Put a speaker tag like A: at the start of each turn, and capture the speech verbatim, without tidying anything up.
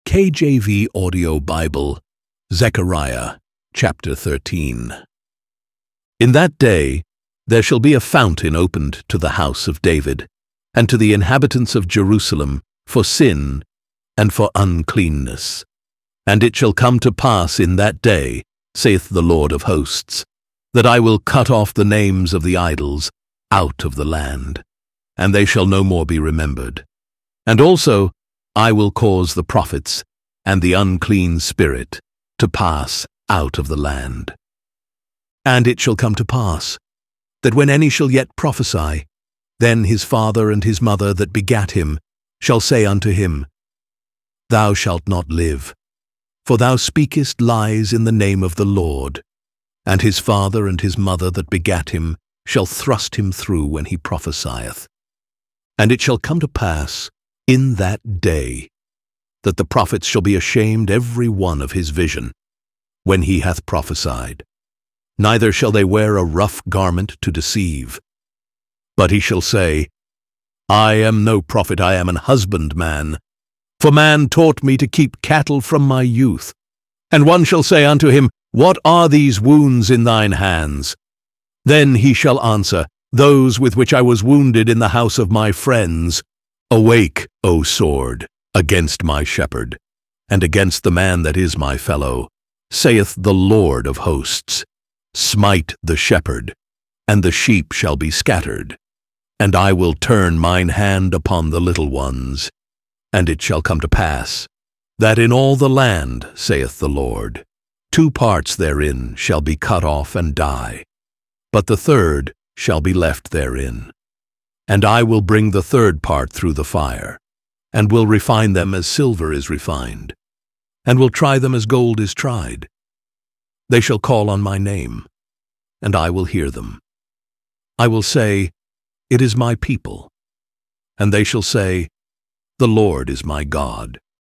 A: K J V Audio Bible, Zechariah, chapter thirteen. In that day there shall be a fountain opened to the house of David, and to the inhabitants of Jerusalem, for sin and for uncleanness. And it shall come to pass in that day, saith the Lord of hosts, that I will cut off the names of the idols out of the land, and they shall no more be remembered. And also I will cause the prophets and the unclean spirit to pass out of the land. And it shall come to pass, that when any shall yet prophesy, then his father and his mother that begat him shall say unto him, Thou shalt not live, for thou speakest lies in the name of the Lord. And his father and his mother that begat him shall thrust him through when he prophesieth. And it shall come to pass in that day, that the prophets shall be ashamed every one of his vision, when he hath prophesied. Neither shall they wear a rough garment to deceive. But he shall say, I am no prophet, I am an husbandman. For man taught me to keep cattle from my youth. And one shall say unto him, What are these wounds in thine hands? Then he shall answer, Those with which I was wounded in the house of my friends. Awake, O sword, against my shepherd, and against the man that is my fellow, saith the Lord of hosts. Smite the shepherd, and the sheep shall be scattered. And I will turn mine hand upon the little ones. And it shall come to pass, that in all the land, saith the Lord, two parts therein shall be cut off and die, but the third shall be left therein. And I will bring the third part through the fire, and will refine them as silver is refined, and will try them as gold is tried. They shall call on my name, and I will hear them. I will say, It is my people. And they shall say, The Lord is my God.